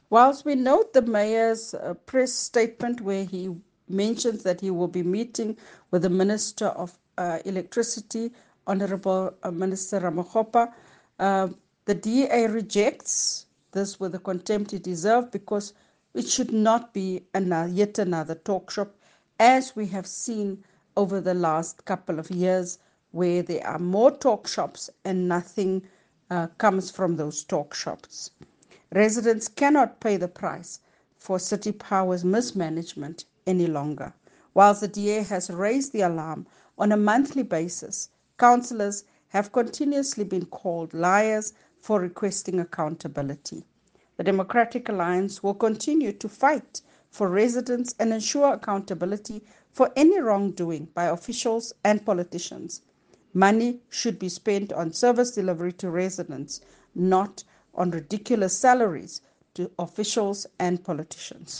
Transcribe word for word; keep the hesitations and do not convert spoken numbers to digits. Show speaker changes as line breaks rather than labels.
Whilst we note the mayor's uh, press statement where he mentions that he will be meeting with the Minister of uh, Electricity, Honorable uh, Minister Ramakgopa, uh, the D A rejects this with the contempt it deserves because it should not be another, yet another talk shop, as we have seen over the last couple of years, where there are more talk shops and nothing uh, comes from those talk shops. Residents cannot pay the price for City Power's mismanagement any longer. Whilst the D A has raised the alarm on a monthly basis, councillors have continuously been called liars for requesting accountability. The Democratic Alliance will continue to fight for residents and ensure accountability for any wrongdoing by officials and politicians. Money should be spent on service delivery to residents, not on ridiculous salaries to officials and politicians.